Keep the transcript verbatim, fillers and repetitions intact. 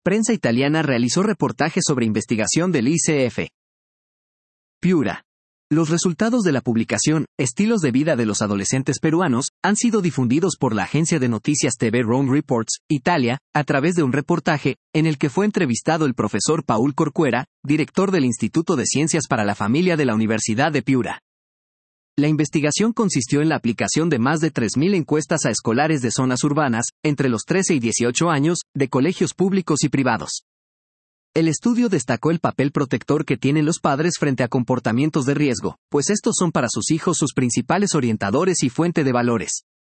Prensa italiana realizó reportaje sobre investigación del I C F. Piura. Los resultados de la publicación, Estilos de vida de los adolescentes peruanos, han sido difundidos por la agencia de noticias T V Rome Reports, Italia, a través de un reportaje, en el que fue entrevistado el profesor Paul Corcuera, director del Instituto de Ciencias para la Familia de la Universidad de Piura. La investigación consistió en la aplicación de más de tres mil encuestas a escolares de zonas urbanas, entre los trece y dieciocho años, de colegios públicos y privados. El estudio destacó el papel protector que tienen los padres frente a comportamientos de riesgo, pues estos son para sus hijos sus principales orientadores y fuente de valores.